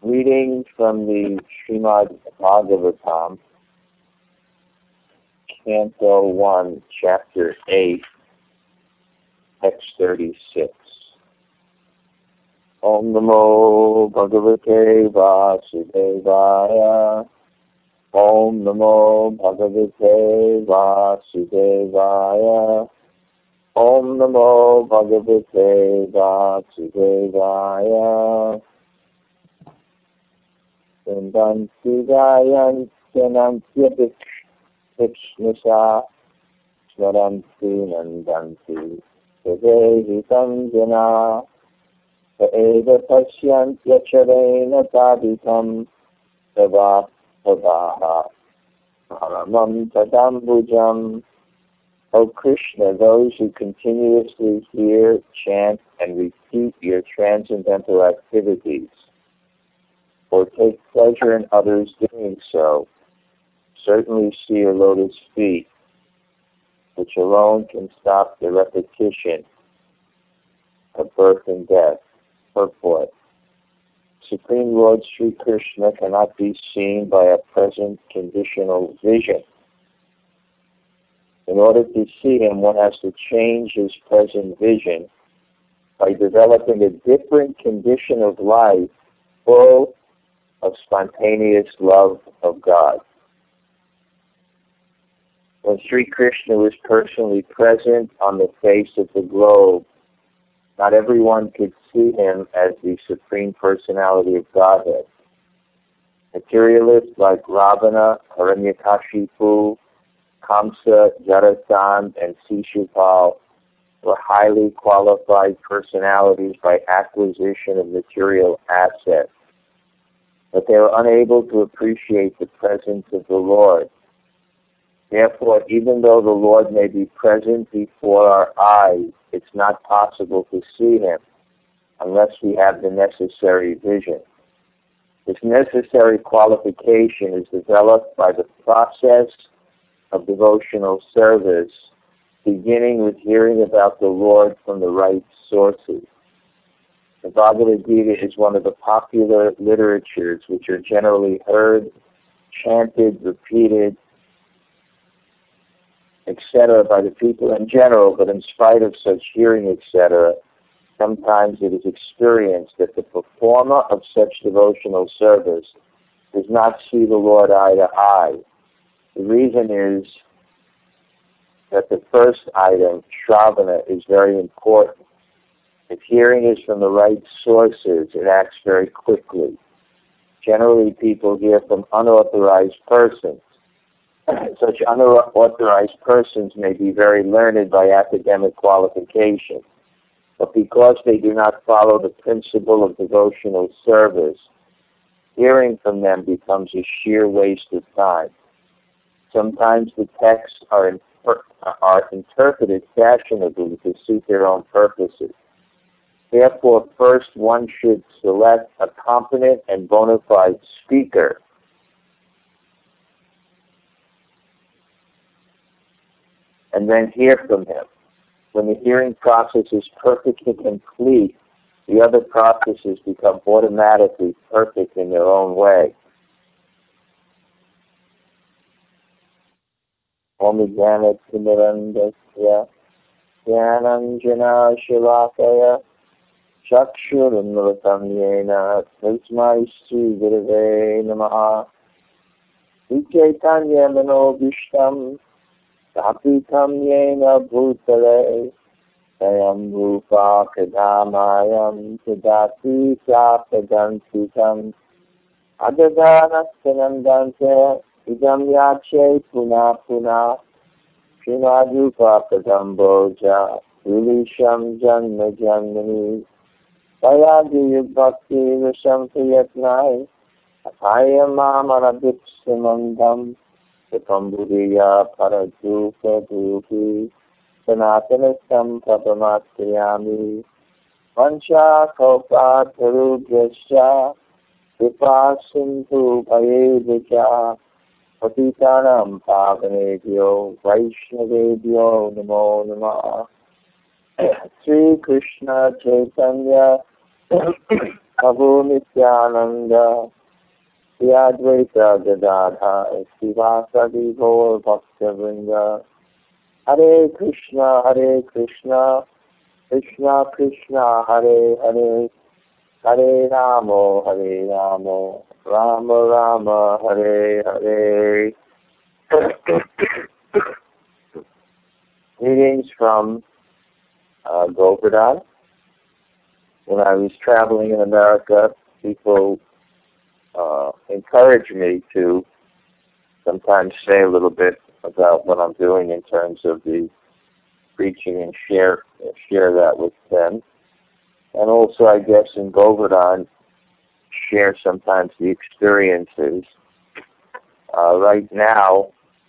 Reading from the Srimad Bhagavatam, Canto 1, Chapter 8, Text 36. Om Namo Bhagavate Vasudevaya. Om Namo Bhagavate Vasudevaya. Om Namo Bhagavate Vasudevaya. Shantanti Gayantyanampya Vikshnisha Smaranti Nandanti Sadehitam Jana Saeva Pasyantyacharena Taditam Savapavaha Paramam Tadambujam. O Krishna, those who continuously hear, chant, and repeat your transcendental activities, or take pleasure in others doing so, certainly see your lotus feet, which alone can stop the repetition of birth and death. Purport. Supreme Lord Sri Krishna cannot be seen by a present conditional vision. In order to see him, one has to change his present vision by developing a different condition of life full of spontaneous love of God. When Sri Krishna was personally present on the face of the globe, not everyone could see him as the Supreme Personality of Godhead. Materialists like Ravana, Hiranyakashipu, Kamsa, Jarasandha, and Shishupal were highly qualified personalities by acquisition of material assets, but they were unable to appreciate the presence of the Lord. Therefore, even though the Lord may be present before our eyes, it's not possible to see him unless we have the necessary vision. This necessary qualification is developed by the process of devotional service, beginning with hearing about the Lord from the right sources. The Bhagavad Gita is one of the popular literatures which are generally heard, chanted, repeated, etc. by the people in general, but in spite of such hearing, etc., sometimes it is experienced that the performer of such devotional service does not see the Lord eye to eye. The reason is that the first item, Shravana, is very important. If hearing is from the right sources, it acts very quickly. Generally, people hear from unauthorized persons. Such unauthorized persons may be very learned by academic qualification, but because they do not follow the principle of devotional service, hearing from them becomes a sheer waste of time. Sometimes the texts are interpreted fashionably to suit their own purposes. Therefore, first one should select a competent and bona fide speaker and then hear from him. When the hearing process is perfectly complete, the other processes become automatically perfect in their own way. Om Jnana Timirandasya Jnananjana Shalakaya Chakshurunmritam Yena Tasmai Sri Gurave Namaha Vichaitanya Manobhishtam Sapitam Yena Bhutale Sayam Rupa Kadamayam Tadati Sapadantitam Adadanastanandante Idam Yache Puna Puna Srimadrupa Kadamboja Vilisham Janma Janmani Sayadi Bhakti Visham Priyatnai Apayama Manabipsimandam Sapamburiya Paradupa Dupi Sanatanisam Papamatriyami Vancha Kopa Tarubhyascha Vipasintu Payevicha Patitanam Pavanebhyo Vaishnavebhyo Namo Namah. Sri Krishna Chaitanya Prabhu Nityananda, Sri Advaita Gadadhar, Srivasadi Gaur Bhaktivinoda, Hare Krishna, Krishna Krishna, Hare Hare, Hare Rama, Rama Rama, Hare Hare. Greetings from Govardhan. When I was traveling in America, people encouraged me to sometimes say a little bit about what I'm doing in terms of the preaching and share that with them. And also, I guess, in Govardhan, share sometimes the experiences. Right now,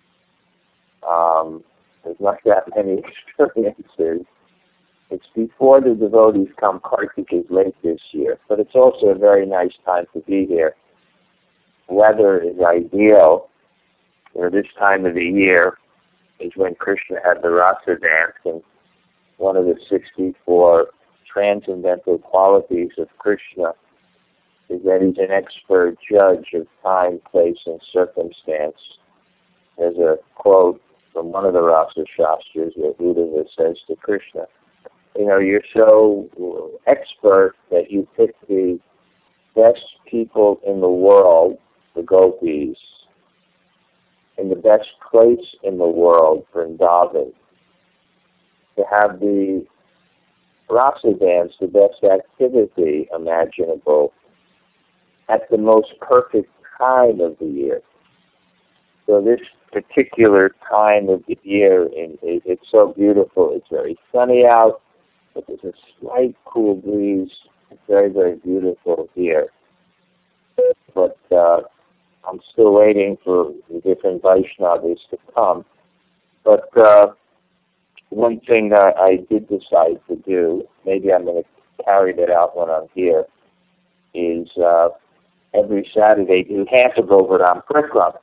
there's not that many experiences. It's before the devotees come. Kartik is late this year, but it's also a very nice time to be here. Weather is ideal. This time of the year is when Krishna had the Rasa dance, and one of the 64 transcendental qualities of Krishna is that he's an expert judge of time, place, and circumstance. There's a quote from one of the Rasa Shastras where Uddhava says to Krishna, you're so expert that you pick the best people in the world, the gopis, in the best place in the world, Vrindavan, to have the Rasa dance, the best activity imaginable, at the most perfect time of the year. So this particular time of the year, it's so beautiful. It's very sunny out, but there's a slight cool breeze. It's very, very beautiful here. But I'm still waiting for the different Vaishnavas to come. But one thing that I did decide to do, maybe I'm going to carry that out when I'm here, is every Saturday do half a Govardhan Parikrama.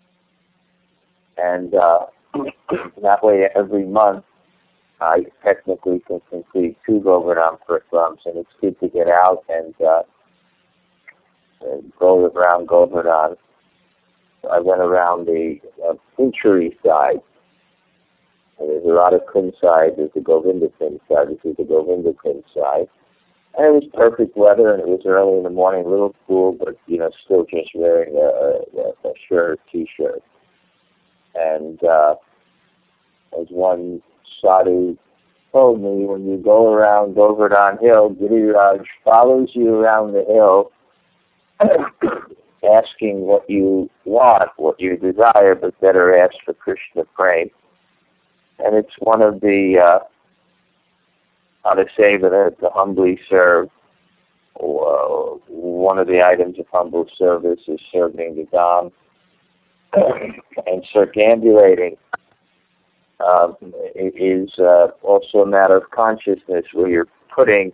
And that way every month I technically can complete 2 Govardhan Parikramas, and it's good to get out and go around Govardhan. I went around the Pinchuri side. There's a Radha Kund side, there's the Govinda Kund side, this is the Govinda Kund side. And it was perfect weather, and it was early in the morning, a little cool, but, still just wearing a shirt, T-shirt. And as one sadhu told me, when you go around Govardhan Hill, Giriraj follows you around the hill, asking what you want, what you desire, but better ask for Krishna Prem. And it's one of the, how to say that to humbly serve, or one of the items of humble service is serving the Dham. And circambulating is also a matter of consciousness, where you're putting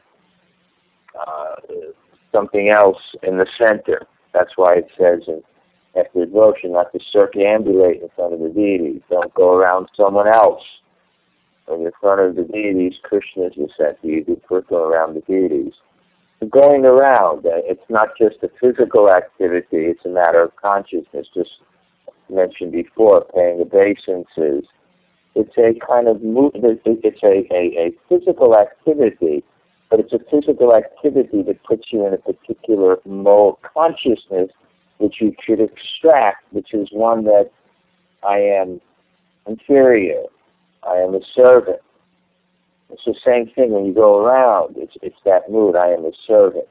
something else in the center. That's why it says after devotion not to circambulate in front of the deities. Don't go around someone else. When you're in front of the deities, Krishna is the center. You do go around the deities. So going around, it's not just a physical activity, it's a matter of consciousness. Just mentioned before, paying obeisances. It's a kind of movement. It's a physical activity, but it's a physical activity that puts you in a particular mode consciousness, which you should extract, which is one that I am inferior, I am a servant. It's the same thing when you go around. It's that mood, I am a servant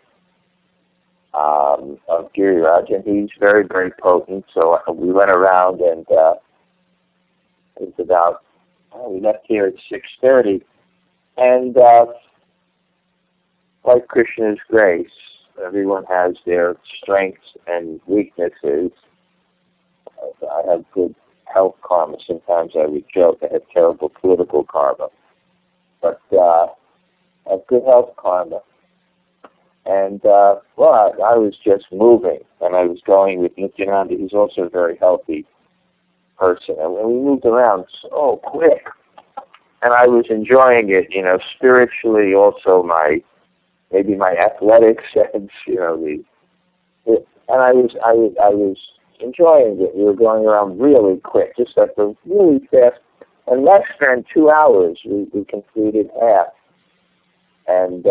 of Giriraj, and he's very, very potent. So we went around, and it's about, we left here at 6:30, and like Krishna's grace, everyone has their strengths and weaknesses. I have good health karma. Sometimes I would joke I have terrible political karma, but I have good health karma. And, I was just moving, and I was going with Nityananda. He's also a very healthy person. And we moved around so quick, and I was enjoying it, spiritually. Also, my maybe my athletic sense, and I was enjoying it. We were going around really quick, just like a really fast. In less than 2 hours, we completed half. And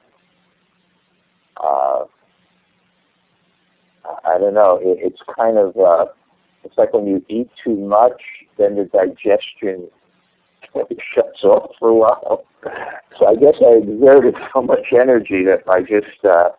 I don't know. It's kind of it's like when you eat too much, then the digestion shuts off for a while. So I guess I exerted so much energy that I just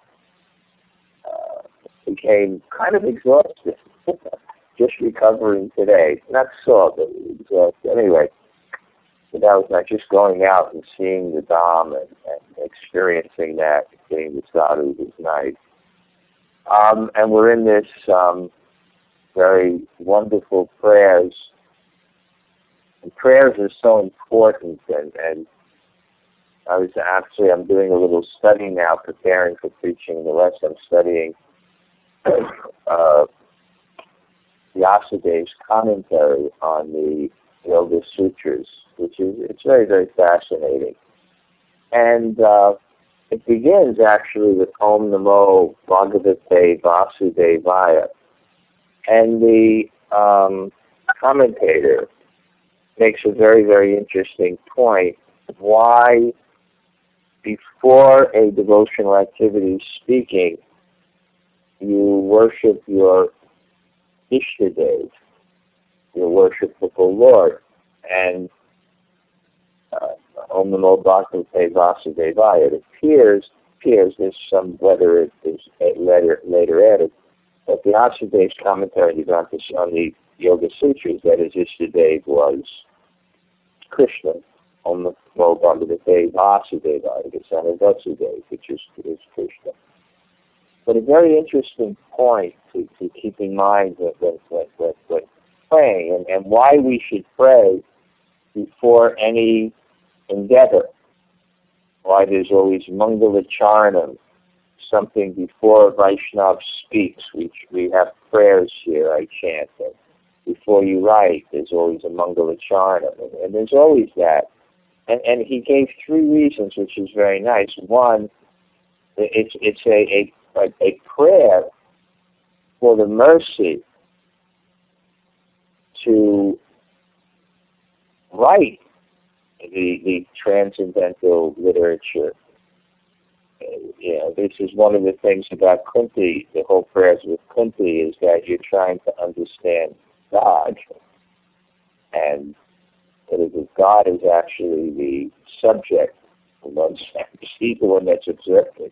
became kind of exhausted. Just recovering today. Not sore, but exhausted. Anyway, but that was not just going out and seeing the Dham and experiencing that, getting the sadhu was nice. And we're in this very wonderful prayers. And prayers are so important, and I'm doing a little study now, preparing for preaching the lesson. I'm studying Vyasadev's commentary on the Yoga Sutras, it's very, very fascinating. And it begins actually with Om Namo Bhagavate Vasudevaya. And the commentator makes a very, very interesting point. Why, before a devotional activity speaking, you worship your Ishtadev, your worshipful Lord. And Om Namo Bhagavate Vasudevaya. It appears there's some, whether it is later added, but the Vyasadev's commentary on the Yoga Sutras, that is, Ishtadev was Krishna. Om Namo Bhagavate Vasudevaya, the son of Vasudeva, which is Krishna. But a very interesting point to keep in mind when praying, and why we should pray before any endeavor. Why there's always Mangala Charanam, something before a Vaishnava speaks. We have prayers here, I chant. And before you write, there's always a Mangala Charanam. And there's always that. And he gave 3 reasons, which is very nice. One, it's a prayer for the mercy to write the transcendental literature. This is one of the things about Kunti, the whole prayers with Kunti, is that you're trying to understand God. And that if God is actually the subject, he's the one that's observing.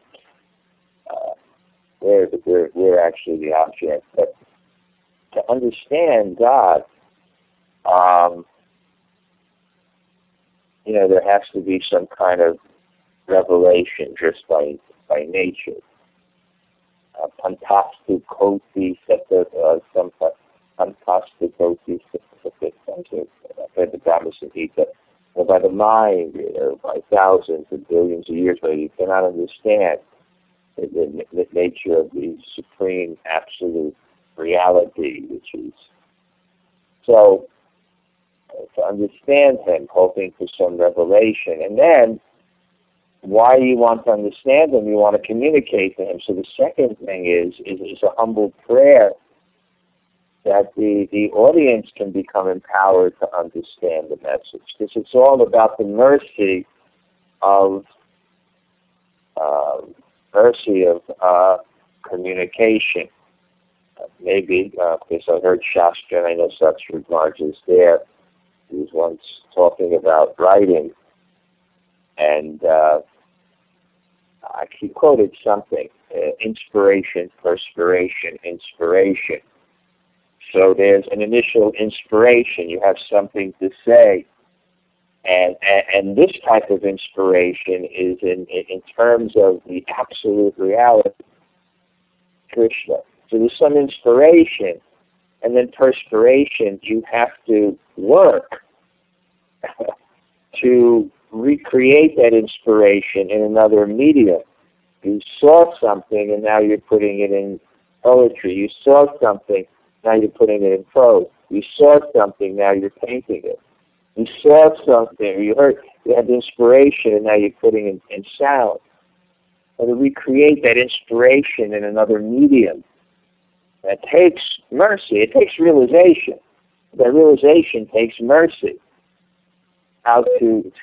We're actually the object. But to understand God, there has to be some kind of revelation just by nature. Pantastu koti Pantastu koti the Brahma Samhita. By the mind, by thousands and billions of years, but you cannot understand the nature of the supreme absolute reality, which is so. To understand him, hoping for some revelation. And then, why you want to understand him, you want to communicate to him. So the second thing is a humble prayer that the audience can become empowered to understand the message. Because it's all about the mercy of communication. Maybe, because I heard Shastra, and I know Satsri Marj is there. He was once talking about writing, and he quoted something, inspiration, perspiration, inspiration. So there's an initial inspiration. You have something to say, and this type of inspiration is in terms of the absolute reality, Krishna. So there's some inspiration. And then perspiration, you have to work to recreate that inspiration in another medium. You saw something, and now you're putting it in poetry. You saw something, now you're putting it in prose. You saw something, now you're painting it. You saw something, you had inspiration, and now you're putting it in sound. or to recreate that inspiration in another medium. That takes mercy. It takes realization. That realization takes mercy. How to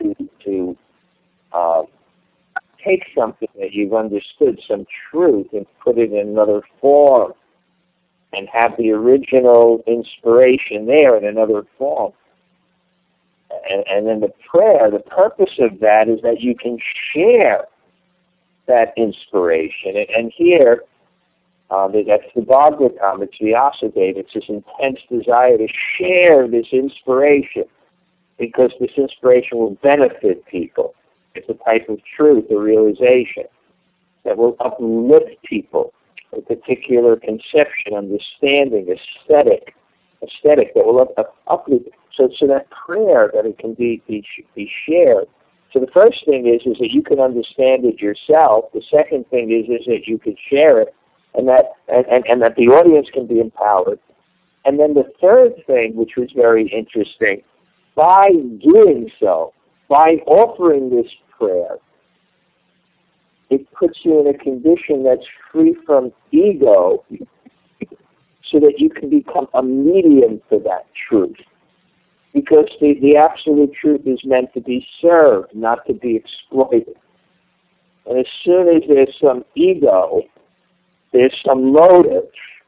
take something that you've understood, some truth, and put it in another form, and have the original inspiration there in another form. And then the prayer, the purpose of that is that you can share that inspiration. And here, that's the Bhagavatam, it's Vyasadeva, it's this intense desire to share this inspiration, because this inspiration will benefit people. It's a type of truth, a realization that will uplift people, a particular conception, understanding, aesthetic that will uplift. So that prayer, that it can be shared. So the first thing is that you can understand it yourself. The second thing is that you can share it, and that the audience can be empowered. And then the third thing, which was very interesting, by doing so, by offering this prayer, it puts you in a condition that's free from ego, so that you can become a medium for that truth. Because the absolute truth is meant to be served, not to be exploited. And as soon as there's some ego, there's some motive,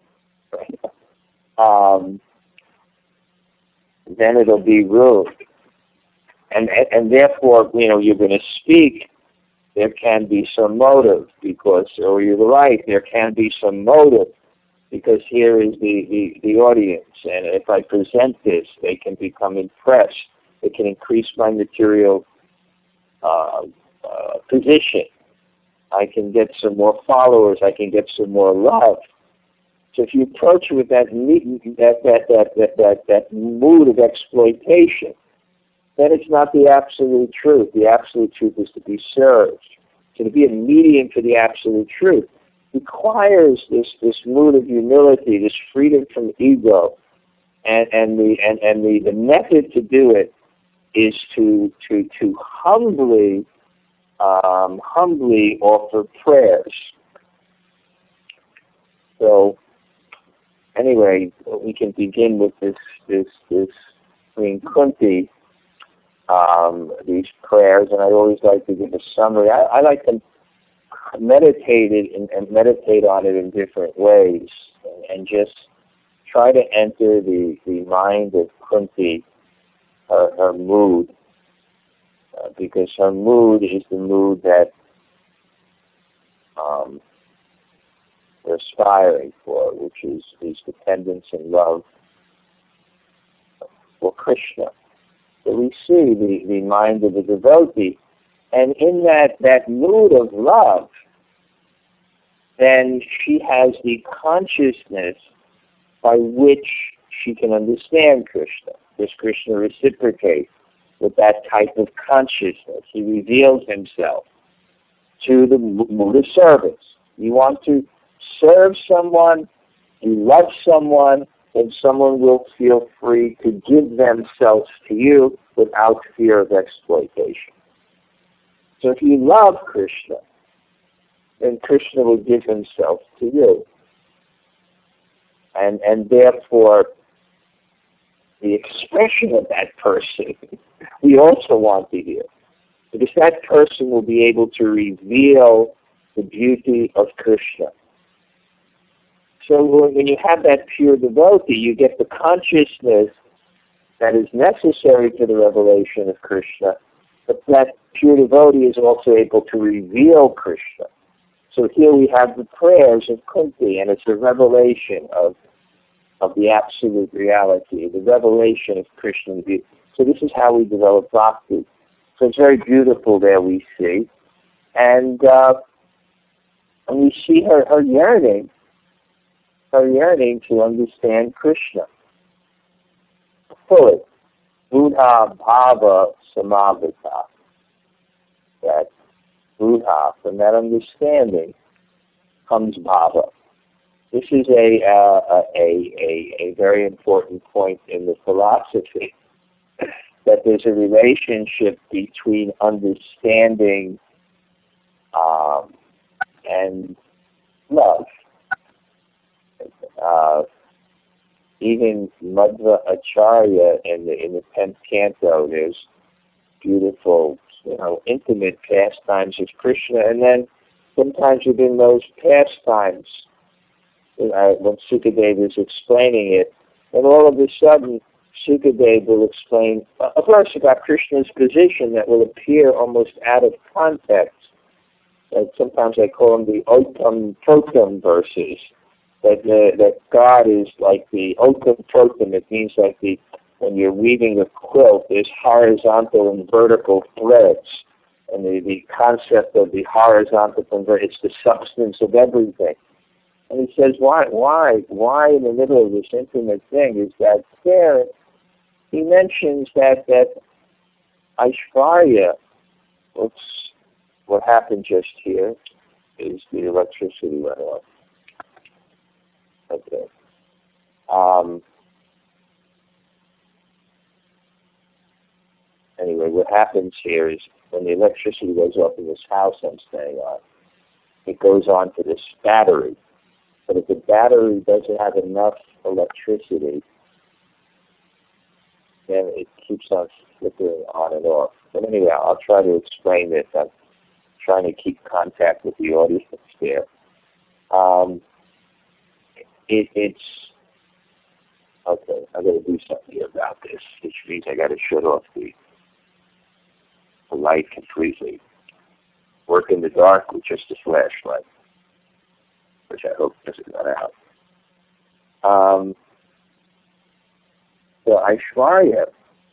then it'll be rude. And therefore, you're going to speak, there can be some motive, or you're right, there can be some motive, because here is the audience, and if I present this, they can become impressed. It can increase my material position. I can get some more followers. I can get some more love. So if you approach it with that mood of exploitation, then it's not the absolute truth. The absolute truth is to be served. So to be a medium for the absolute truth requires this mood of humility, this freedom from ego, and the method to do it is to humbly offer prayers. So anyway, we can begin with this Queen Kunti, these prayers, and I always like to give a summary. I like to meditate it and meditate on it in different ways, and just try to enter the mind of Kunti, her mood, because her mood is the mood that we're aspiring for, which is dependence and love for Krishna. So we see the mind of the devotee, and in that mood of love, then she has the consciousness by which she can understand Krishna. Does Krishna reciprocate with that type of consciousness? He reveals himself to the mood of service. You want to serve someone, you love someone, and someone will feel free to give themselves to you without fear of exploitation. So if you love Krishna, then Krishna will give himself to you. And therefore, the expression of that person, we also want to hear. Because that person will be able to reveal the beauty of Krishna. So when you have that pure devotee, you get the consciousness that is necessary to the revelation of Krishna, but that pure devotee is also able to reveal Krishna. So here we have the prayers of Kunti, and it's a revelation of the absolute reality, the revelation of Krishna. So this is how we develop bhakti. So it's very beautiful there, we see. And we see her yearning to understand Krishna fully. Buddha bhava samavita. That Buddha, from that understanding, comes bhava. This is a very important point in the philosophy, that there's a relationship between understanding and love. Even Madhva Acharya in the 10th canto, there's beautiful, intimate pastimes of Krishna, and then sometimes within those pastimes, when Sukadeva is explaining it, and all of a sudden, Sukadeva will explain a verse about Krishna's position that will appear almost out of context. Sometimes I call them the Otam Totam verses. That God is like the Otam Totam. It means like when you're weaving a quilt, there's horizontal and vertical threads. And the concept of the horizontal and vertical, it's the substance of everything. And he says, why in the middle of this intimate thing is that there? He mentions that Aishvarya, what happened just here is the electricity went off. Okay. Anyway, what happens here is when the electricity goes off in this house I'm staying on, it goes on to this battery. But if the battery doesn't have enough electricity, then it keeps on flickering on and off. But anyway, I'll try to explain this. I'm trying to keep contact with the audience there. It's okay. I got to do something here about this, which means I got to shut off the light completely. Work in the dark with just a flashlight, which I hope doesn't run out. So Aishvarya,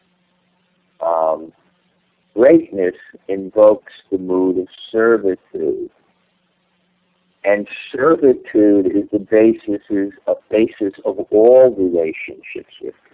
greatness invokes the mood of servitude. And servitude is the basis of all relationships with him.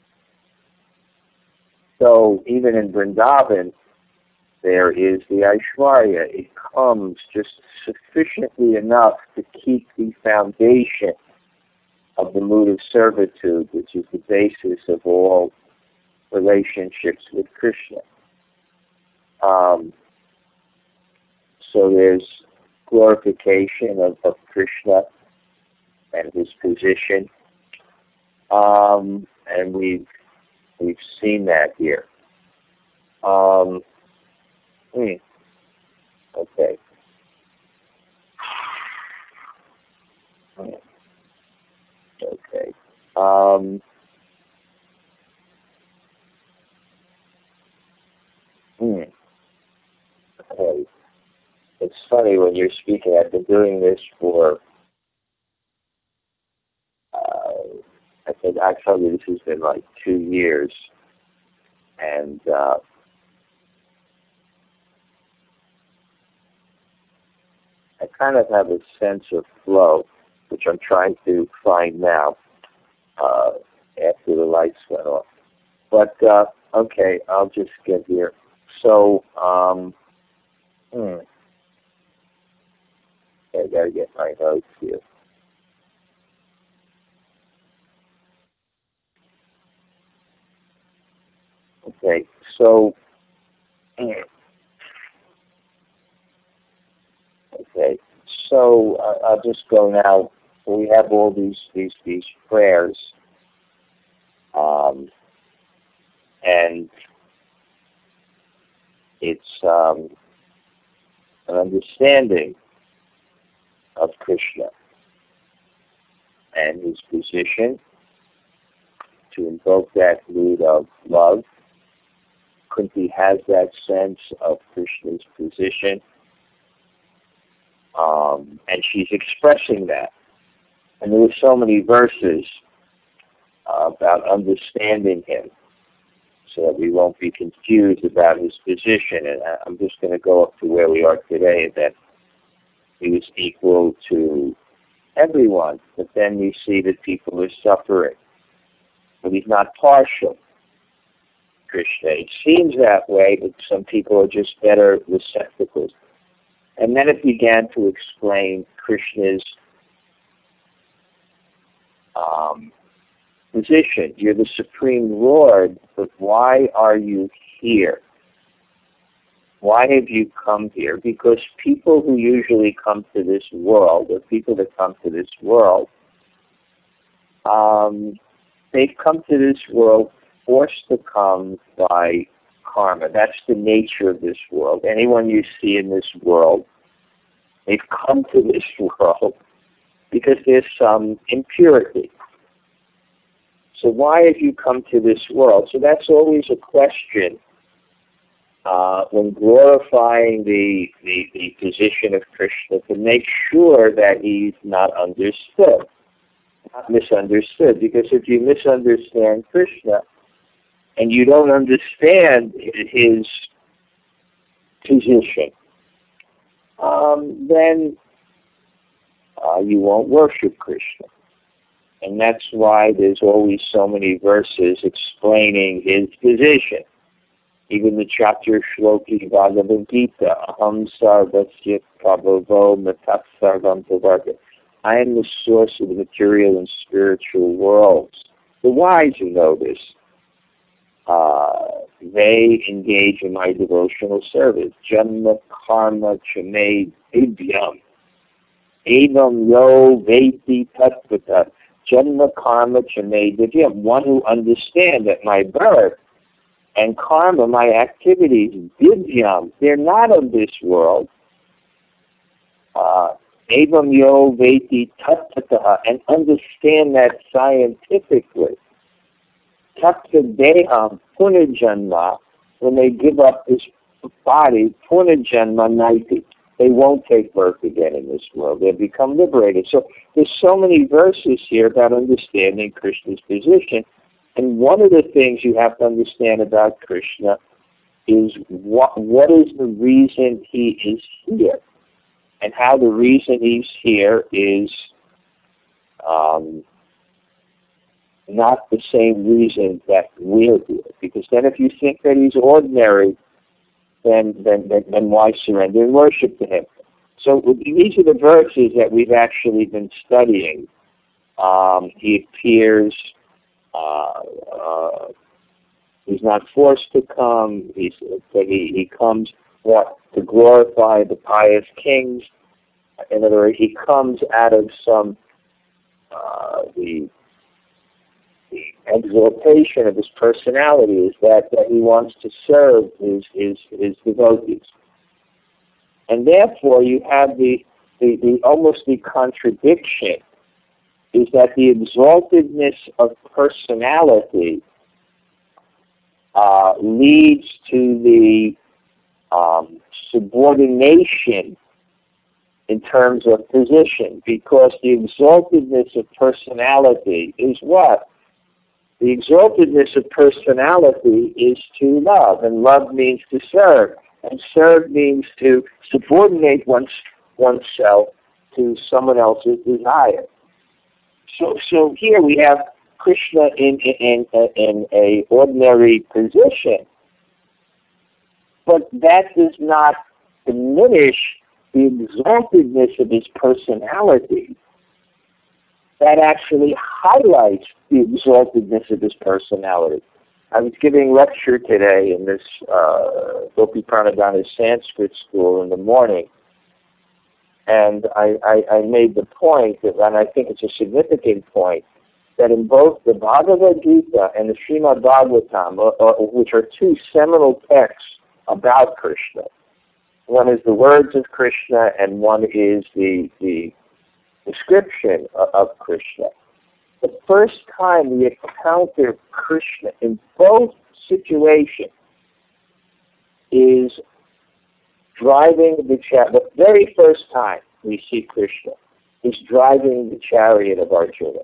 So even in Vrindavan, there is the Aishvarya. It comes just sufficiently enough to keep the foundation of the mood of servitude, which is the basis of all relationships with Krishna. So there's glorification of Krishna and his position, and we've seen that here. Okay. Okay. Okay. It's funny when you're speaking. I've been doing this for, I think actually this has been like 2 years. And I kind of have a sense of flow, which I'm trying to find now after the lights went off. But, okay, I'll just get here. So, I gotta get my notes here. Okay, so I'll just go now. We have all these prayers, and it's an understanding of Krishna and his position to invoke that mood of love. Kunti has that sense of Krishna's position, and she's expressing that. And there were so many verses about understanding him so that we won't be confused about his position. And I'm just going to go up to where we are today, that he was equal to everyone. But then we see that people are suffering. But he's not partial. Krishna. It seems that way, but some people are just better receptacles. And then it began to explain Krishna's position. You're the Supreme Lord, but why are you here? why have you come here? Because people who usually come to this world, or people that come to this world, they've come to this world forced to come by karma. That's the nature of this world. Anyone you see in this world, they've come to this world because there's some impurity. So why have you come to this world? So that's always a question when glorifying the position of Krishna, to make sure that he's not understood, not misunderstood. Because if you misunderstand Krishna and you don't understand his position, then you won't worship Krishna. And that's why there's always so many verses explaining his position. Even the chapter Shloki Bhagavad Gita, Aham Sarvasya Prabhavo Matat Sarvam Pravarta. I am the source of the material and spiritual worlds. The wise who know this, they engage in my devotional service. Janma Karma Chame Divyam. Evam Yo Veti Tatvata. Janma Karma Chame Divyam. One who understands that my birth and karma, my activities, divyam, they're not of this world. Evam Yo Veti Tatvata. And understand that scientifically. Tattva Deham Punarjanma, when they give up this body, Punarjanma Naiti, they won't take birth again in this world. They'll become liberated. So there's so many verses here about understanding Krishna's position. And one of the things you have to understand about Krishna is what is the reason he is here, and how the reason he's here is not the same reason that we're here. Because then if you think that he's ordinary, then why surrender and worship to him? So these are the verses that we've actually been studying. He appears, he's not forced to come, he comes to glorify the pious kings. In other words, he comes out of some the exaltation of his personality is that he wants to serve his devotees. And therefore you have the almost the contradiction is that the exaltedness of personality leads to the subordination in terms of position, because the exaltedness of personality is what? The exaltedness of personality is to love, and love means to serve, and serve means to subordinate oneself to someone else's desire. So here we have Krishna in a ordinary position, but that does not diminish the exaltedness of his personality. That actually highlights the exaltedness of his personality. I was giving a lecture today in this Gopi Pranadhana Sanskrit school in the morning, and I made the point, and I think it's a significant point, that in both the Bhagavad Gita and the Srimad Bhagavatam, which are two seminal texts about Krishna, one is the words of Krishna and one is the description of Krishna. The first time we encounter Krishna in both situations is driving the chariot. The very first time we see Krishna is driving the chariot of Arjuna.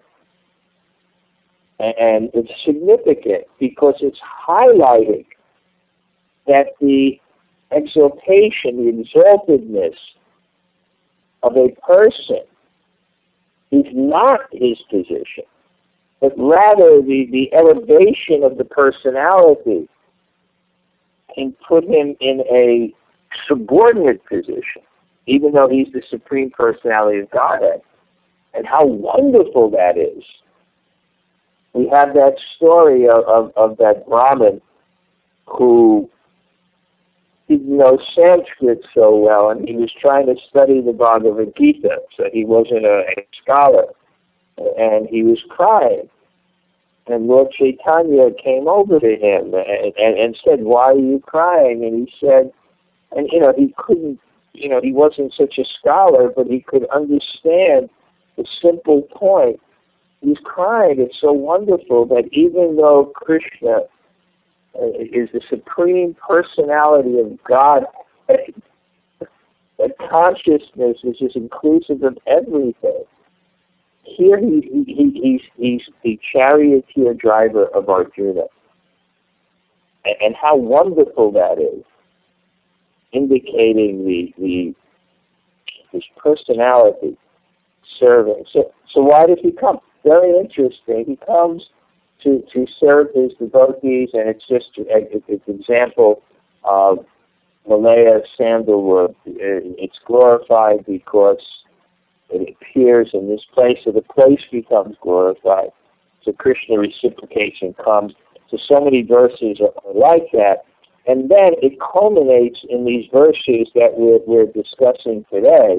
And it's significant because it's highlighting that the exaltation, the exaltedness of a person is not his position, but rather the elevation of the personality can put him in a subordinate position, even though he's the supreme personality of Godhead. And how wonderful that is. We have that story of that Brahmin who didn't know Sanskrit so well, and he was trying to study the Bhagavad Gita, so he wasn't a scholar, and he was crying. And Lord Chaitanya came over to him and said, "Why are you crying?" And he said, and he couldn't, he wasn't such a scholar, but he could understand the simple point. He's crying. It's so wonderful that even though Krishna is the supreme personality of God, that consciousness is just inclusive of everything. Here he's the charioteer driver of Arjuna. And how wonderful that is, indicating his personality serving. So why did he come? Very interesting. He comes to serve his devotees, and it's just an example of Malaya sandalwood. It's glorified because it appears in this place, so the place becomes glorified. So Krishna reciprocates and comes. So many verses are like that. And then it culminates in these verses that we're discussing today,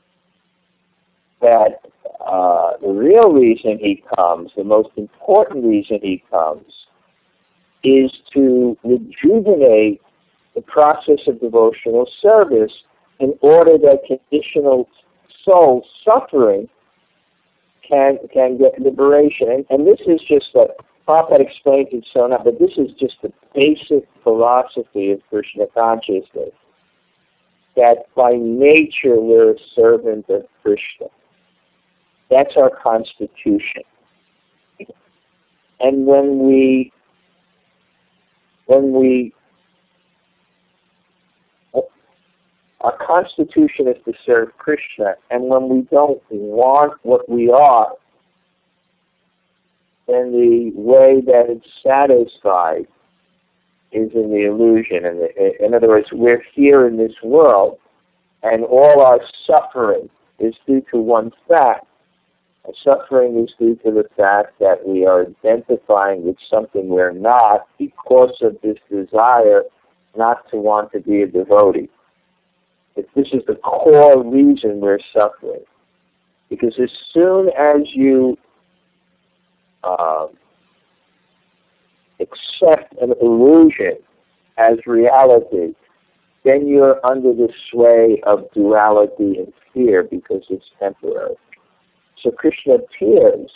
that the real reason he comes, the most important reason he comes, is to rejuvenate the process of devotional service in order that conditional soul suffering can get liberation. And this is just Prabhupada explains it so now, but this is just the basic philosophy of Krishna consciousness, that by nature we're a servant of Krishna. That's our constitution. And when our constitution is to serve Krishna, and when we don't want what we are, then the way that it's satisfied is in the illusion. In other words, we're here in this world, and all our suffering is due to one fact. Our suffering is due to the fact that we are identifying with something we're not because of this desire not to want to be a devotee. This is the core reason we're suffering. Because as soon as you accept an illusion as reality, then you're under the sway of duality and fear because it's temporary. So Krishna appears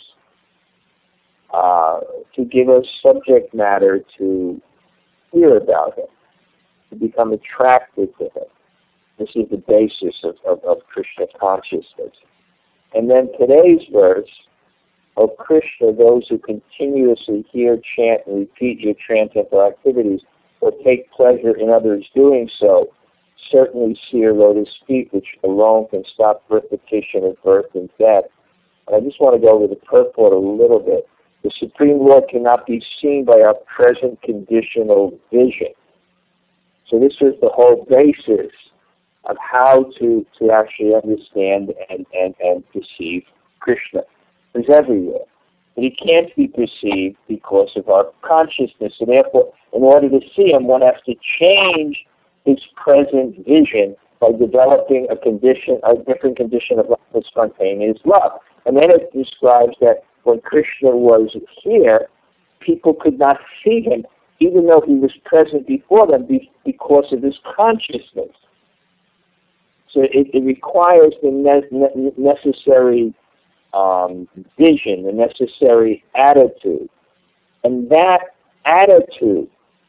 to give us subject matter to hear about him, to become attracted to him. This is the basis of Krishna consciousness. And then today's verse, "O Krishna, those who continuously hear, chant, and repeat your transcendental activities, or take pleasure in others doing so, certainly see your lotus feet, which alone can stop repetition of birth and death." And I just want to go over the purport a little bit. The Supreme Lord cannot be seen by our present conditional vision. So this is the whole basis of how to actually understand and perceive Krishna. He's everywhere. But he can't be perceived because of our consciousness. And therefore, in order to see him, one has to change his present vision by developing a different condition of spontaneous love. And then it describes that when Krishna was here, people could not see him, even though he was present before them, because of his consciousness. So it requires the necessary vision, the necessary attitude. And that attitude,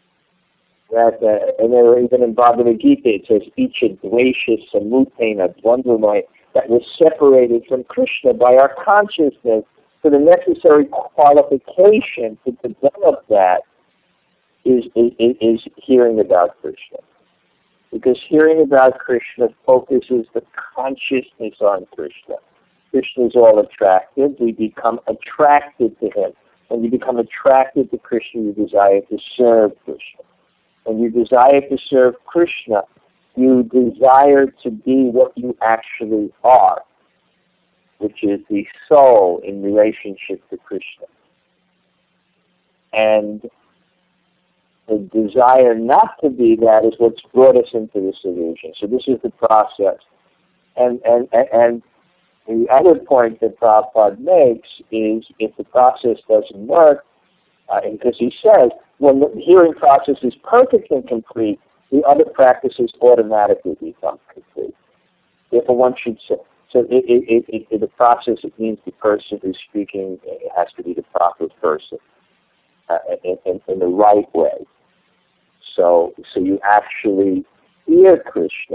and there even in Bhagavad Gita it says, "Icha dvesha samutena dvandvamaya," that was separated from Krishna by our consciousness. So the necessary qualification to develop that is hearing about Krishna. Because hearing about Krishna focuses the consciousness on Krishna. Krishna is all attractive. We become attracted to him. When you become attracted to Krishna, you desire to serve Krishna. When you desire to serve Krishna, you desire to be what you actually are, which is the soul in relationship to Krishna. And the desire not to be that is what's brought us into this illusion. So this is the process. And the other point that Prabhupada makes is if the process doesn't work, because he says, when the hearing process is perfect and complete, the other practices automatically become complete. Therefore, one should say, so the process, it means the person who's speaking, it has to be the proper person in the right way. So you actually hear Krishna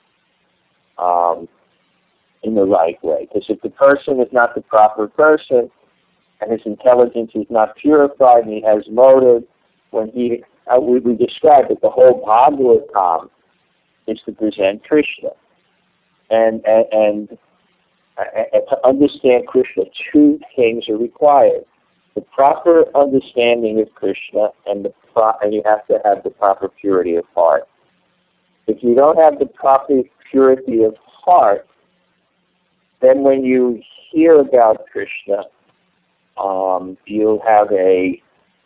in the right way. Because if the person is not the proper person, and his intelligence is not purified, and he has motive, when we described that the whole Bhagavatam is to present Krishna. And to understand Krishna, two things are required. The proper understanding of Krishna, and you have to have the proper purity of heart. If you don't have the proper purity of heart, then when you hear about Krishna, you'll have a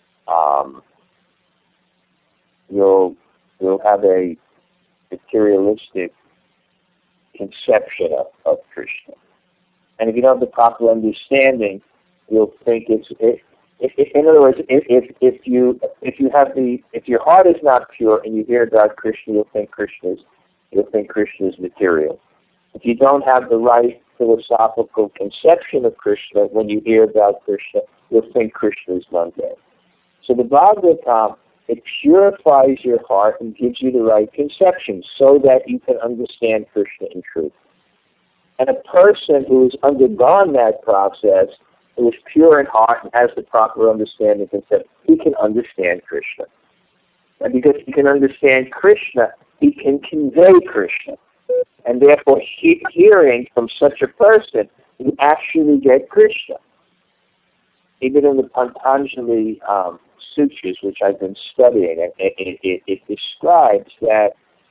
materialistic conception of Krishna. And if you don't have the proper understanding, you'll think in other words, if your heart is not pure and you hear about Krishna, you'll think Krishna is material. If you don't have the right philosophical conception of Krishna, when you hear about Krishna, you'll think Krishna is mundane. So the Bhagavatam, it purifies your heart and gives you the right conception so that you can understand Krishna in truth. And a person who has undergone that process, who is pure in heart and has the proper understanding and concept, he can understand Krishna. And because he can understand Krishna, he can convey Krishna. And therefore, hearing from such a person, you actually get Krishna. Even in the Patanjali Sutras, which I've been studying, it describes that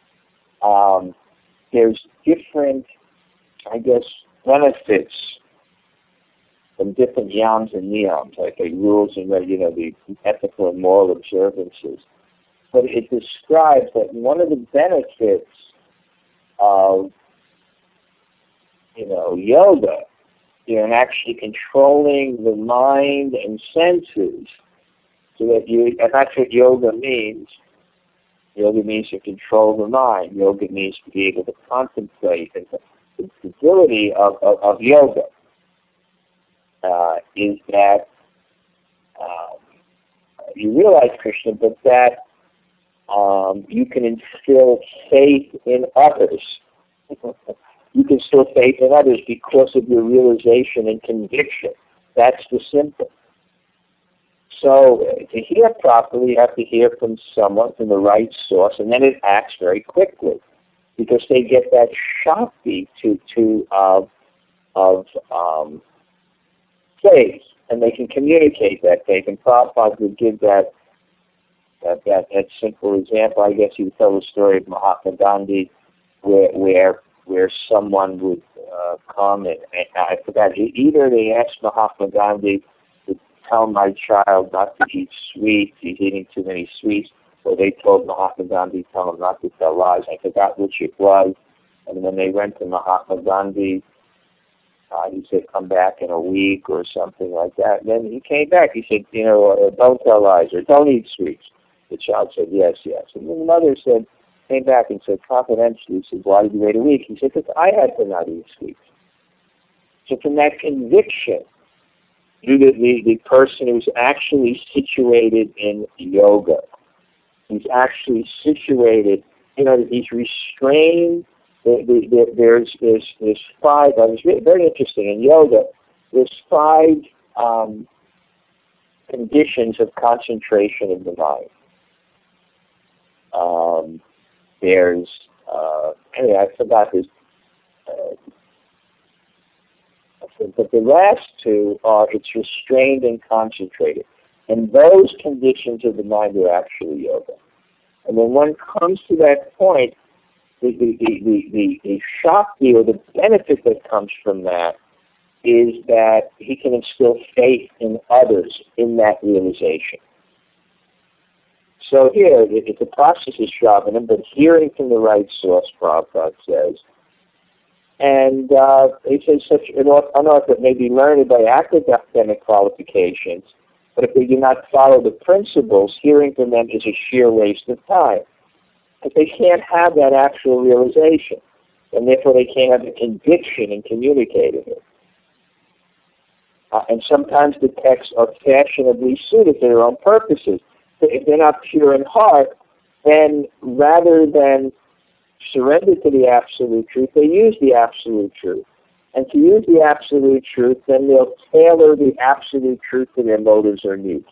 there's different, I guess, benefits from different yams and niyams, like the rules and the ethical and moral observances. But it describes that one of the benefits of yoga, and actually controlling the mind and senses, so that and that's what yoga means. Yoga means to control the mind. Yoga means to be able to contemplate, and the stability of yoga is that you realize Krishna, but that you can instill faith in others. You can instill faith in others because of your realization and conviction. That's the symptom. So to hear properly, you have to hear from someone, from the right source, and then it acts very quickly because they get that shakti of faith, and they can communicate that faith. And Prabhupada would give that simple example. I guess he would tell the story of Mahatma Gandhi, where someone would come, and I forgot, either they asked Mahatma Gandhi to tell my child not to eat sweets, he's eating too many sweets, or they told Mahatma Gandhi, tell him not to tell lies. I forgot which it was. And when they went to Mahatma Gandhi, he said, come back in a week or something like that. And then he came back. He said, don't tell lies or don't eat sweets. The child said, yes, yes. And then the mother came back and said confidentially, he said, why did you wait a week? He said, because I had to not eat sweets. So from that conviction, the person who's actually situated in yoga, he's actually situated, he's restrained. There's 5, it's very interesting, in yoga, there's 5 conditions of concentration of the mind. There's, anyway, I forgot his, but the last 2 are, it's restrained and concentrated. And those conditions of the mind are actually yoga. And when one comes to that point, the shakti or the benefit that comes from that is that he can instill faith in others in that realization. So here, it's a process of Shravanam, but hearing from the right source, Prabhupada says. And he says such an unearthed may be learned by academic qualifications, but if they do not follow the principles, hearing from them is a sheer waste of time. But they can't have that actual realization, and therefore they can't have the conviction in communicating it. And sometimes the texts are fashionably suited to their own purposes. If they're not pure in heart, then rather than surrender to the absolute truth, they use the absolute truth. And to use the absolute truth, then they'll tailor the absolute truth to their motives or needs.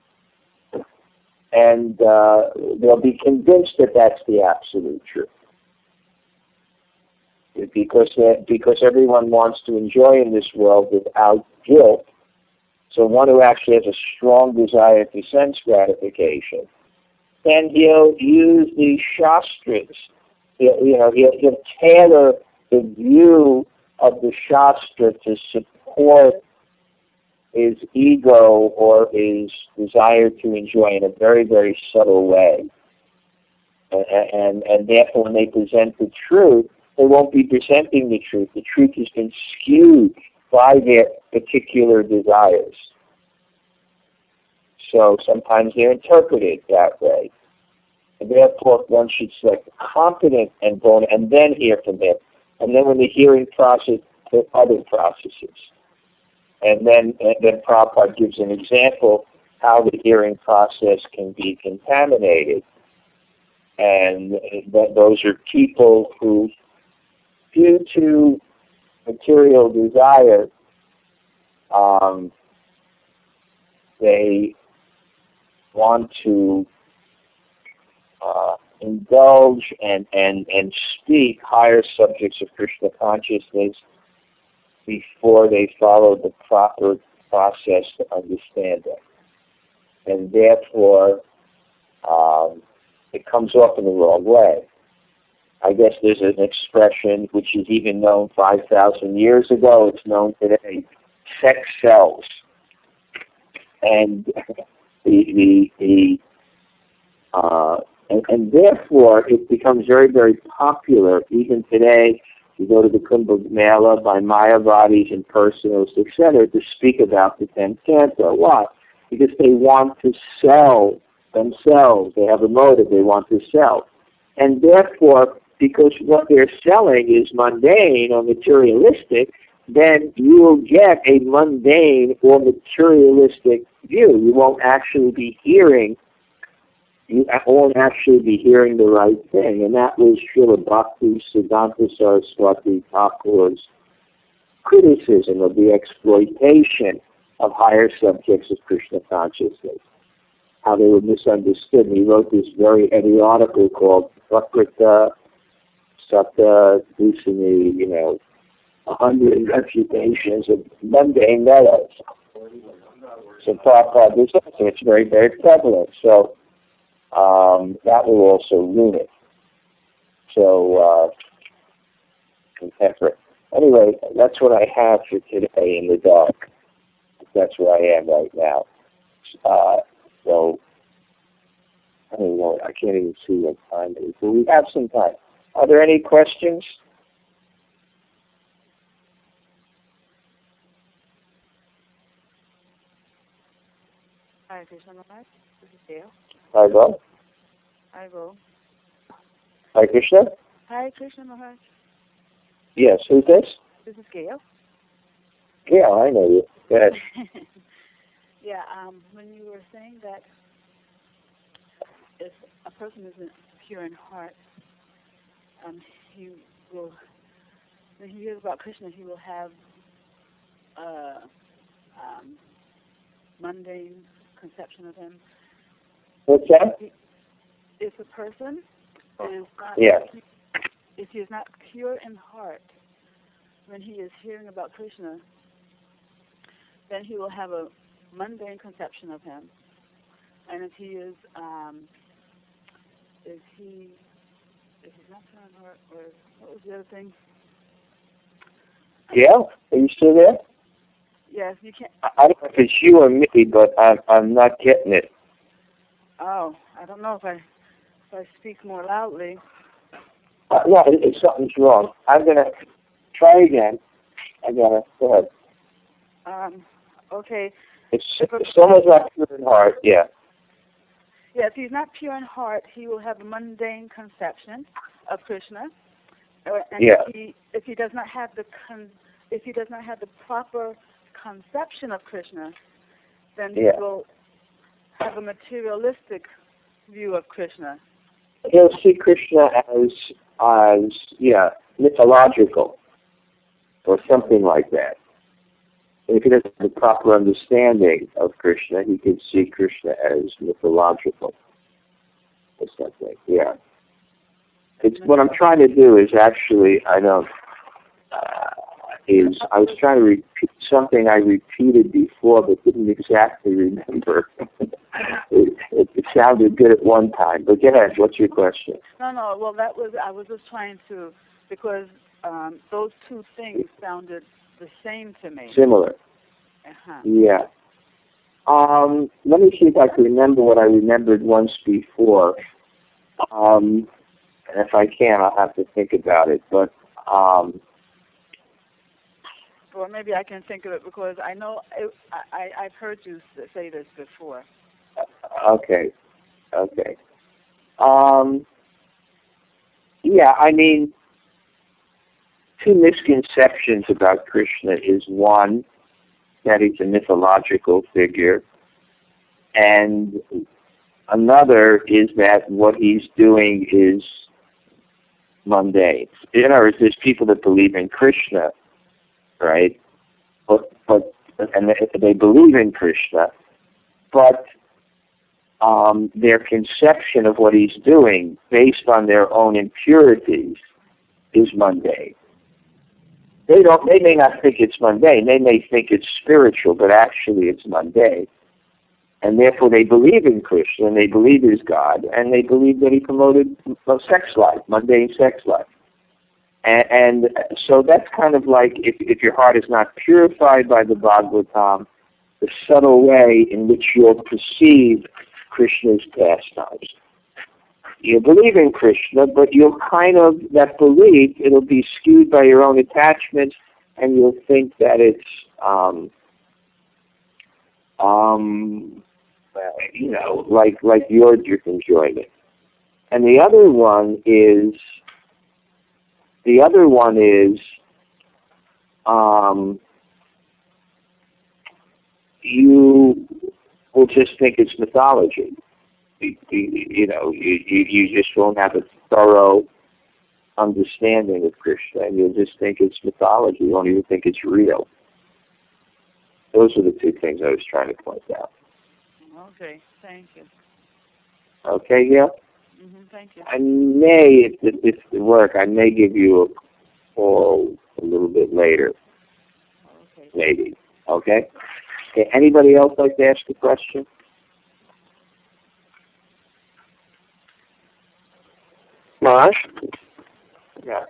And they'll be convinced that that's the absolute truth. Because everyone wants to enjoy in this world without guilt. So one who actually has a strong desire for sense gratification, then he'll use the Shastras. He'll tailor the view of the Shastra to support his ego or his desire to enjoy in a very, very subtle way. And therefore, when they present the truth, they won't be presenting the truth. The truth has been skewed by their particular desires. So sometimes they're interpreted that way. And therefore, one should select competent and born, and then hear from him. And then when the hearing process, the other processes. And then Prabhupada gives an example how the hearing process can be contaminated. And those are people who, due to material desire, they want to indulge and speak higher subjects of Krishna consciousness before they follow the proper process to understand it. And therefore, it comes off in the wrong way. I guess there's an expression which is even known 5,000 years ago. It's known today, sex sells. And and therefore it becomes very, very popular. Even today, you go to the Kumbh Mela by Mayavadis and personalists, etc., to speak about the 10th canto. Why? Because they want to sell themselves. They have a motive. They want to sell. And therefore, because what they're selling is mundane or materialistic, then you will get a mundane or materialistic view. You won't actually be hearing the right thing. And that was Srila Bhakti Siddhanta Saraswati Thakur's criticism of the exploitation of higher subjects of Krishna consciousness, how they were misunderstood. And he wrote this very heavy article called Prakrita Satta Dusini, 100 refutations of mundane mellows. So Prabhupada was also, it's very, very prevalent. So that will also ruin it. So, contemporary. Anyway, that's what I have for today in the dark. That's where I am right now. So, I don't know, I can't even see what time it is. But we have some time. Are there any questions? Hi, Krishna Maharaj. This is Dale. Hi, Bo. Hi, Bo. Hi, Krishna. Hi, Krishna Maharaj. Yes, who's this? This is Gail. Gail, I know you. Go ahead. Yeah, when you were saying that if a person isn't pure in heart, he will, when he hears about Krishna, he will have mundane conception of him. What's that? If a person is not, if he is not pure in heart, when he is hearing about Krishna, then he will have a mundane conception of him. And if he is, if he's not pure in heart, or what was the other thing? Yeah, are you still there? Yes, you can't. I don't know if it's you or me, but I'm not getting it. Oh, I don't know if I speak more loudly. No, something's wrong. I'm going to try again. Go ahead. Okay. It's someone's not pure in heart, yeah. Yeah, if he's not pure in heart, he will have a mundane conception of Krishna. And yeah. if he does not have the proper conception of Krishna, then he will have a materialistic view of Krishna. He'll see Krishna as mythological or something like that. If he doesn't have the proper understanding of Krishna, he could see Krishna as mythological or something. Yeah. It's what I'm trying to do is actually I was trying to repeat something I repeated before but didn't exactly remember. It sounded good at one time, but go ahead. What's your question? No. Well, I was just trying to, because those two things sounded the same to me. Similar. Uh-huh. Yeah. Let me see if I can remember what I remembered once before. And if I can, I'll have to think about it. But or maybe I can think of it because I know I've heard you say this before. Okay. Yeah, I mean, two misconceptions about Krishna is one, that he's a mythological figure, and another is that what he's doing is mundane. In other words, there's people that believe in Krishna, right? And they believe in Krishna, but their conception of what he's doing, based on their own impurities, is mundane. They may not think it's mundane. They may think it's spiritual, but actually it's mundane. And therefore they believe in Krishna, and they believe he's God, and they believe that he promoted sex life, mundane sex life. And so that's kind of like if your heart is not purified by the Bhagavatam, the subtle way in which you'll perceive Krishna's pastimes. You believe in Krishna, but you'll that belief, it'll be skewed by your own attachments, and you'll think that it's, like you're enjoying it. And the other one is, you will just think it's mythology. You just won't have a thorough understanding of Krishna, and you'll just think it's mythology. You won't even think it's real. Those are the two things I was trying to point out. Okay, thank you. Okay, yeah? Mm-hmm, thank you. I may, if this work, I may give you a call a little bit later. Okay. Maybe. Okay? Okay, anybody else like to ask a question? Marsh? Yeah.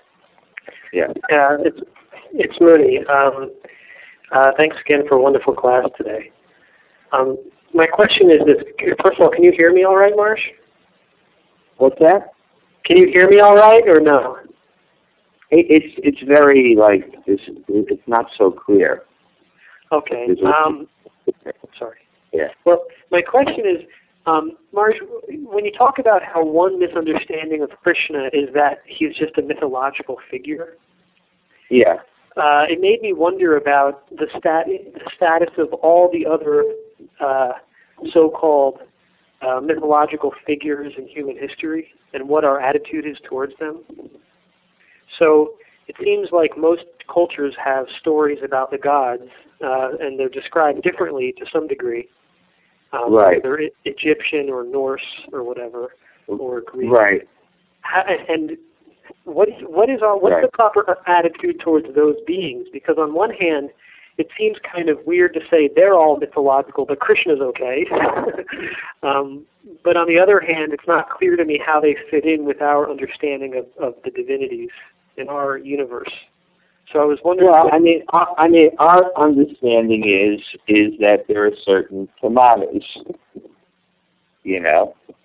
It's Mooney. Thanks again for a wonderful class today. My question is this. First of all, can you hear me all right, Marsh? What's that? Can you hear me all right or no? It's very, it's not so clear. Okay. Sorry. Yeah. Well, my question is, Marsh, when you talk about how one misunderstanding of Krishna is that he's just a mythological figure, yeah, it made me wonder about the status of all the other so-called mythological figures in human history and what our attitude is towards them. So it seems like most cultures have stories about the gods, and they're described differently to some degree. Right. Whether Egyptian or Norse or whatever, or Greek. Right. And what's the proper attitude towards those beings? Because on one hand, it seems kind of weird to say they're all mythological, but Krishna's okay. But on the other hand, it's not clear to me how they fit in with our understanding of the divinities in our universe. So I was wondering. Well, I mean, our understanding is that there are certain samanas,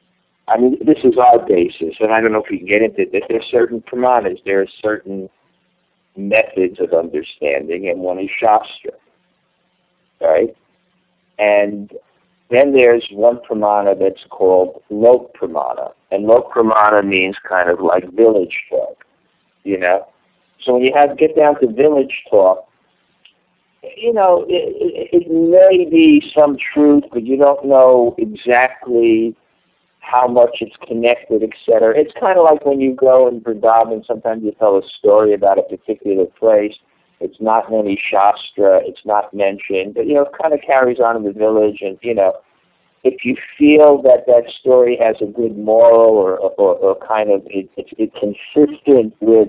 I mean, this is our basis, and I don't know if we can get into this. There are certain pramanas, there are certain methods of understanding, and one is Shastra, right? And then there's one pramana that's called Lok Pramana, and Lok Pramana means kind of like village talk, you know? So when you get down to village talk, you know, it may be some truth, but you don't know exactly how much it's connected, etc. It's kind of like when you go in Vrindavan, sometimes you tell a story about a particular place. It's not in any Shastra, it's not mentioned, but, you know, it kind of carries on in the village, and, you know, if you feel that that story has a good moral or kind of, it's consistent with,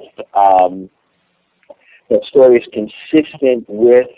that story is consistent with,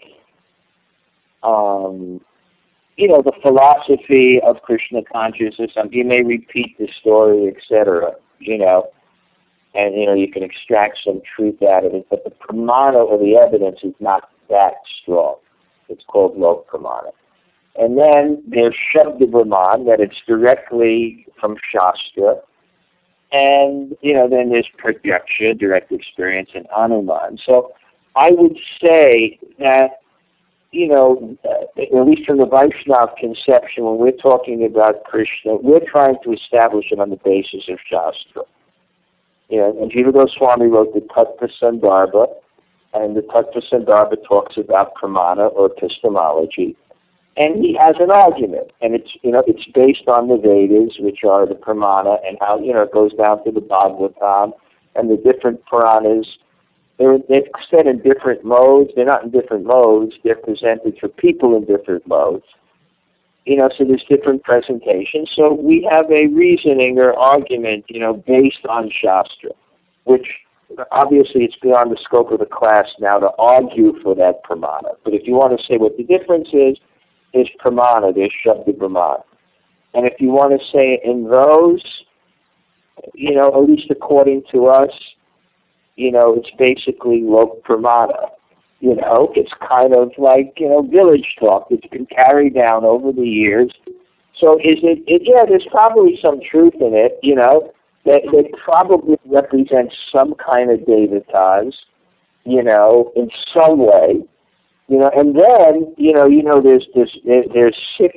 you know, the philosophy of Krishna consciousness. You may repeat the story, etc., you know, and, you know, you can extract some truth out of it, but the pramana or the evidence is not that strong. It's called Lok Pramana. And then there's Shabda Brahman, that it's directly from Shastra. And, you know, then there's Pratyaksha, direct experience, and Anuman. So I would say that, you know, at least from the Vaishnava conception, when we're talking about Krishna, we're trying to establish it on the basis of Shastra. You know, and Jiva Goswami wrote the Tattva Sandarbha, and the Tattva Sandarbha talks about pramana or epistemology, and he has an argument, and it's, you know, it's based on the Vedas, which are the pramana, and how, you know, it goes down to the Bhagavatam and the different Puranas. They're said in different modes. They're not in different modes. They're presented for people in different modes. You know, so there's different presentations. So we have a reasoning or argument, you know, based on Shastra, which obviously it's beyond the scope of the class now to argue for that pramana. But if you want to say what the difference is, there's pramana, there's Shabda Brahman. And if you want to say in those, you know, at least according to us, you know, it's basically Lok Pramana. You know, it's kind of like, you know, village talk. It's been carried down over the years. So yeah, there's probably some truth in it, you know, that probably represents some kind of devatas, you know, in some way. You know, and then, you know, there's 6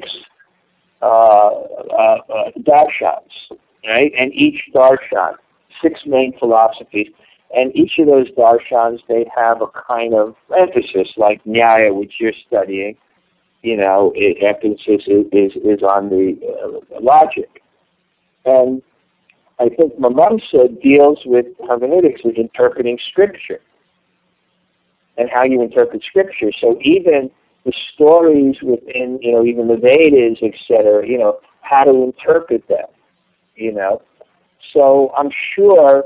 darshans, right? And each darshan, 6 main philosophies. And each of those darshans, they have a kind of emphasis, like Nyaya, which you're studying. You know, emphasis is on the logic. And I think Mimamsa deals with hermeneutics, with interpreting Scripture and how you interpret Scripture. So even the stories within, you know, even the Vedas, etc., you know, how to interpret them, you know. So I'm sure,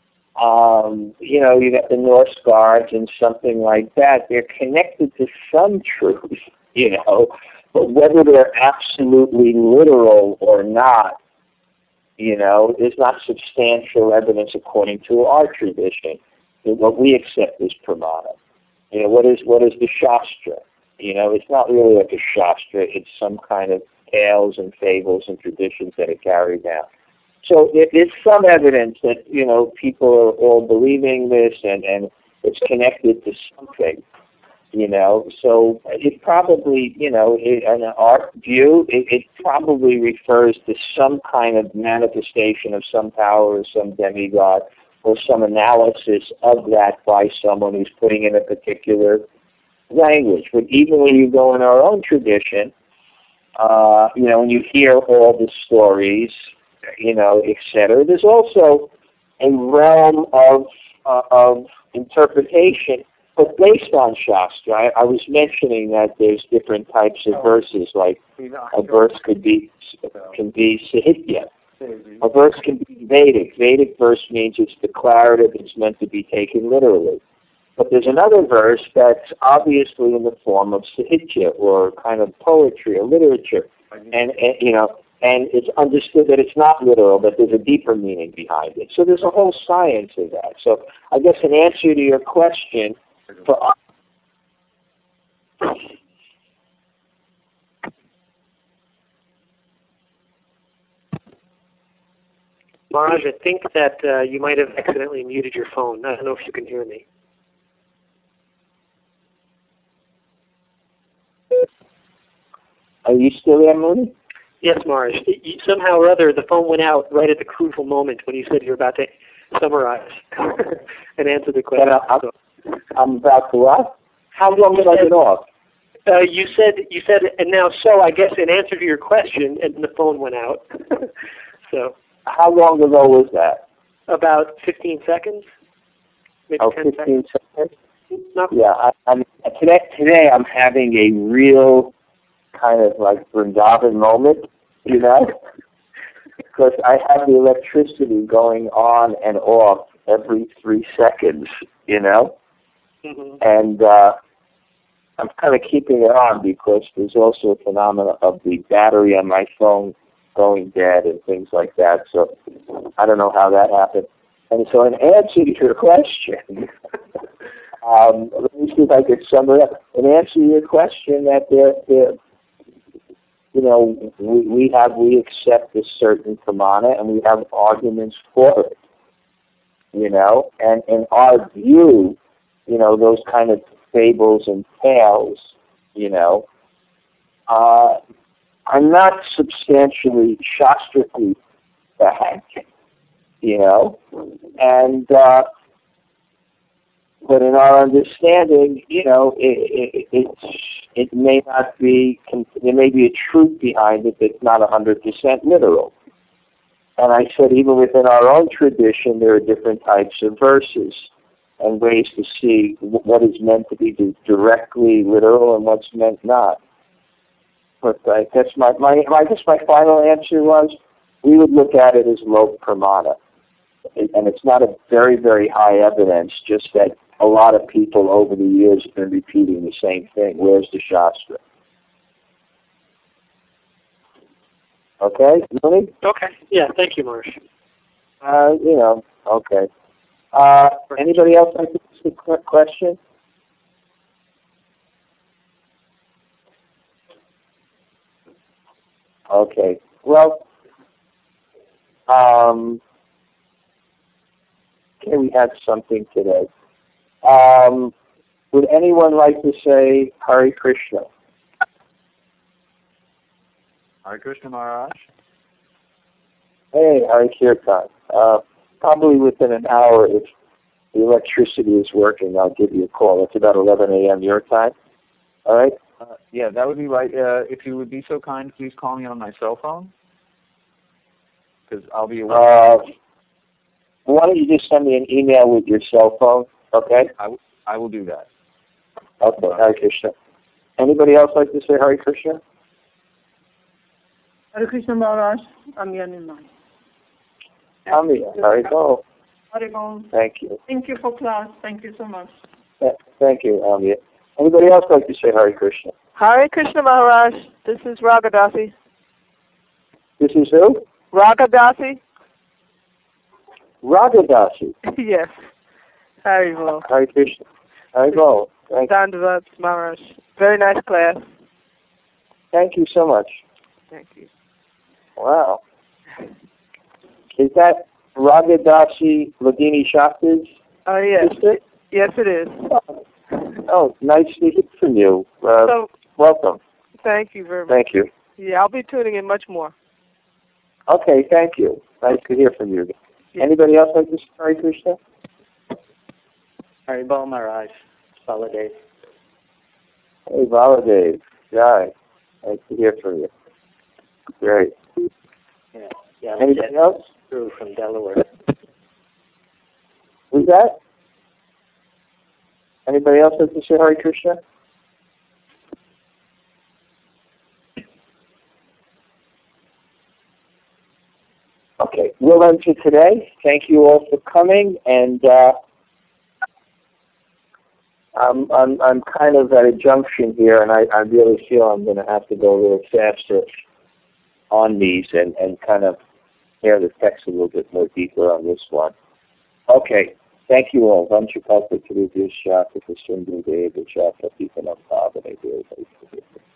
you know, you got the Norse gods and something like that. They're connected to some truth, you know, but whether they're absolutely literal or not, you know, there's not substantial evidence according to our tradition. What we accept is pramana. You know, what is the Shastra? You know, it's not really like a Shastra. It's some kind of tales and fables and traditions that are carried down. So there's some evidence that, you know, people are all believing this and it's connected to something, you know. So it probably, you know, in our view, it probably refers to some kind of manifestation of some power or some demigod or some analysis of that by someone who's putting in a particular language. But even when you go in our own tradition, you know, when you hear all the stories, you know, etc., there's also a realm of interpretation, but based on Shastra. I was mentioning that there's different types of verses, like a verse can be Sahitya. A verse can be Vedic. Vedic verse means it's declarative, it's meant to be taken literally. But there's another verse that's obviously in the form of Sahitya, or kind of poetry or literature. And you know, and it's understood that it's not literal, but there's a deeper meaning behind it. So there's a whole science of that. So I guess an answer to your question, for us, Maharaj, I think that you might have accidentally muted your phone. I don't know if you can hear me. Are you still there, Mooney? Yes, Maharaj. Somehow or other, the phone went out right at the crucial moment when you said you were about to summarize and answer the question. I'm about to what? How long have I been off? You said, and now so, I guess in answer to your question, and the phone went out. So. How long ago was that? About 15 seconds. Maybe 10 15 seconds? No. Yeah, today I'm having a real kind of like Vrindavan moment, you know, because I have the electricity going on and off every 3 seconds, you know, and I'm kind of keeping it on because there's also a phenomenon of the battery on my phone going dead and things like that. So I don't know how that happened. And so in answer to your question, let me see if I could sum it up. In answer to your question, that you know, we accept a certain pramana and we have arguments for it, you know, and in our view, you know, those kind of fables and tales, you know, are not substantially shastrically backed, you know, and but in our understanding, you know, it may not be, there may be a truth behind it that's not 100% literal. And I said even within our own tradition, there are different types of verses and ways to see what is meant to be directly literal and what's meant not. But I guess my final answer was we would look at it as low pramana. And it's not a very, very high evidence, just that a lot of people over the years have been repeating the same thing. Where's the Shastra? Okay, Mooney? Okay. Yeah, thank you, Marsh. You know, okay. Anybody else like to ask a quick question? Okay. Well, okay, we had something today. Would anyone like to say Hare Krishna? Hare Krishna, Maharaj. Hey, Hare Kirtan. Probably within an hour, if the electricity is working, I'll give you a call. It's about 11 a.m. your time. All right? Yeah, that would be right. If you would be so kind, please call me on my cell phone, because I'll be away. Why don't you just send me an email with your cell phone, okay? I will do that. Okay, Hare Krishna. Anybody else like to say Hare Krishna? Hare Krishna Maharaj, Amir Nirmal. Amir, Hare Hare. Thank you. Thank you for class. Thank you so much. Thank you, Amir. Anybody else like to say Hare Krishna? Hare Krishna Maharaj, this is Ragadasi. This is who? Ragadasi? Ragadasi. Yes. Haribol. Hare Krishna. Haribol. Thank you. Dandavad Maharaj. Very nice class. Thank you so much. Thank you. Wow. Is that Ragadasi Ladini Shakti's sister? Yes, it is. Oh, nice to hear from you. Welcome. Thank you very much. Thank you. Yeah, I'll be tuning in much more. Okay, thank you. Nice to hear from you. Yeah. Anybody else like to say Hare Krishna? Haribol Maharaj, Baladev. Hey, Baladev. Jai. Nice to hear from you. Great. Yeah. Anybody else? Through from Delaware. Who's that? Anybody else like to say Hare Krishna? Okay, we'll end for today. Thank you all for coming, and I'm kind of at a junction here, and I really feel I'm going to have to go a little faster on these and kind of hear the text a little bit more deeper on this one. Okay, thank you all. Vanchukata Trivya Shaka Sundar Deva Shaka Pitanam Pavane Deva.